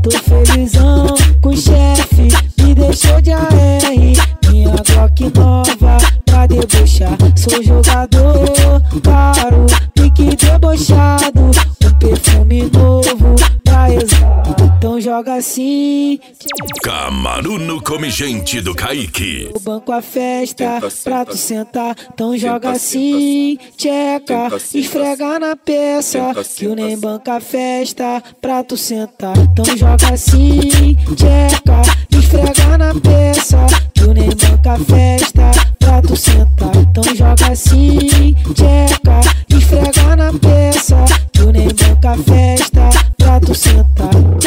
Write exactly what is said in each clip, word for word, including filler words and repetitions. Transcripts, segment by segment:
tô felizão com o chefe, me deixou de A R. Minha Glock nova pra debochar, sou jogador caro, pique debochado, um perfume novo pra exalar. Então joga assim. Camaruno come gente do Kaique. O banco a festa pra tu sentar. Então joga assim, tcheca, esfrega na peça, que o nem banca a festa pra tu sentar. Então joga assim, tcheca, esfrega na peça, que o nem banca a festa pra tu sentar. Então joga assim, tcheca, esfrega na peça, que o nem banca a festa pra tu sentar.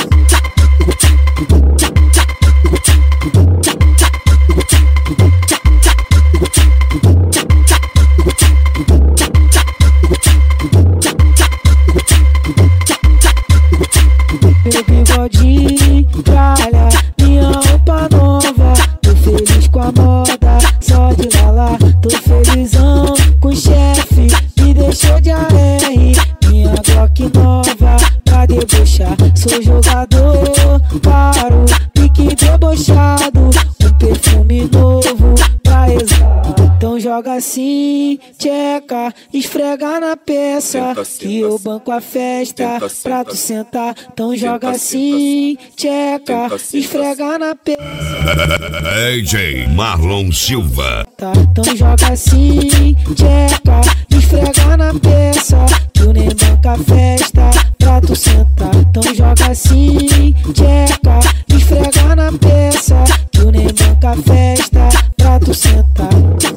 Meu bigodinho, tralha, minha roupa nova, tô feliz com a moda, só de lá lá. Tô felizão com o chefe, me deixou de A R. Minha Glock nova pra debochar, sou jogador caro, pique debochado, um perfume novo pra exalar. Então joga assim, tcheca, esfrega na peça, que eu banco a festa pra tu sentar. Então joga assim, tcheca, esfrega na peça. D J Marlon Silva. Então joga assim, tcheca, esfrega na peça, que eu nem banca a festa pra tu sentar. Então joga assim, tcheca, esfrega na peça, que eu nem banca a festa pra tu sentar.